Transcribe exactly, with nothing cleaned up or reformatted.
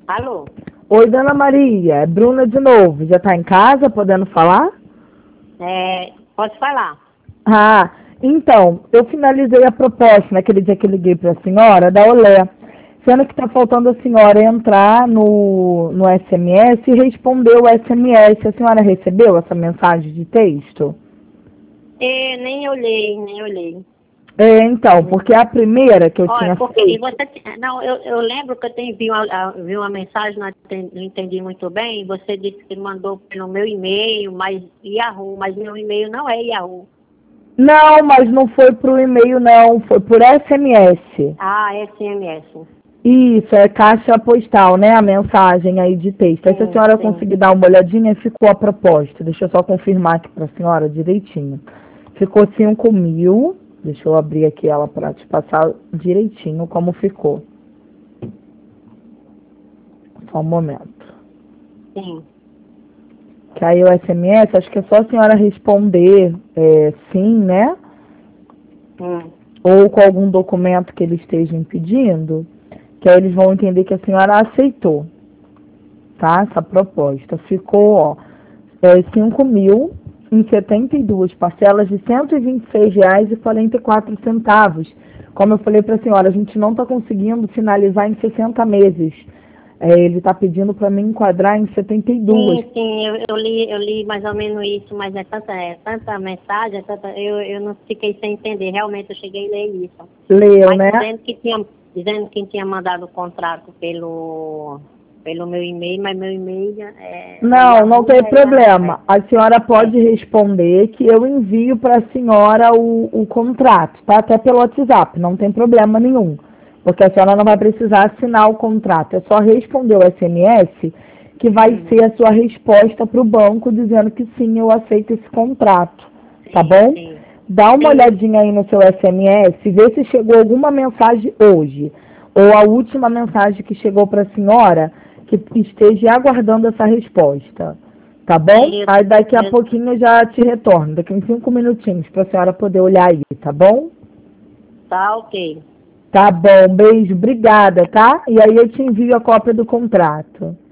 Alô? Oi, Dona Maria, é Bruna de novo. Já está em casa, podendo falar? É, pode falar. Ah, então, eu finalizei a proposta naquele dia que eu liguei para a senhora, da Olé. Sendo que está faltando a senhora entrar no, no S M S e responder o S M S. A senhora recebeu essa mensagem de texto? É, nem olhei, nem olhei. É, então, porque a primeira que eu Olha, tinha porque e feito... você, não, eu, eu lembro que eu tenho, vi, uma, a- vi uma mensagem, não entendi, não entendi muito bem, e você disse que mandou pelo meu e-mail, mas Yahoo, mas meu e-mail não é Yahoo. Não, mas não foi por e-mail, não. Foi por S M S. Ah, S M S. Isso, é caixa postal, né? A mensagem aí de texto. Aí se a Sim, senhora sim. conseguir dar uma olhadinha, ficou a proposta. Deixa eu só confirmar aqui para a senhora direitinho. Ficou cinco mil. Deixa eu abrir aqui ela para te passar direitinho como ficou. Só um momento. Sim. Que aí o S M S, acho que é só a senhora responder é, sim, né? Hum. Ou com algum documento que eles estejam pedindo, que aí eles vão entender que a senhora aceitou, tá? Essa proposta. Ficou, ó, é, cinco mil em setenta e duas parcelas de cento e vinte e seis reais e quarenta e quatro centavos. Como eu falei para a senhora, a gente não está conseguindo finalizar em sessenta meses. É, ele está pedindo para mim enquadrar em setenta e duas. Sim, sim, eu, eu li, eu li mais ou menos isso, mas é tanta, é tanta mensagem, é tanta, eu, eu não fiquei sem entender. Realmente eu cheguei a ler isso. Leu, Mas né? dizendo que tinha, dizendo que tinha mandado o contrato pelo, pelo meu e-mail, mas meu e-mail é, é Não, não Yahoo, tem é Yahoo, problema. é. A senhora É. pode responder que eu envio para a senhora o, o contrato, tá? Até pelo WhatsApp, não tem problema nenhum. Porque a senhora não vai precisar assinar o contrato. É só responder o S M S que vai Uhum. ser a sua resposta para o banco dizendo que sim, eu aceito esse contrato. Tá Sim, bom? sim. Dá uma Sim, olhadinha aí no seu S M S, vê se chegou alguma mensagem hoje. Ou a última mensagem que chegou para a senhora que esteja aguardando essa resposta. Tá bom? sim, eu, Aí daqui a eu, pouquinho eu já te retorno, daqui uns cinco minutinhos, para a senhora poder olhar aí, tá bom? tá ok. Tá bom, beijo, obrigada, tá? E aí eu te envio a cópia do contrato.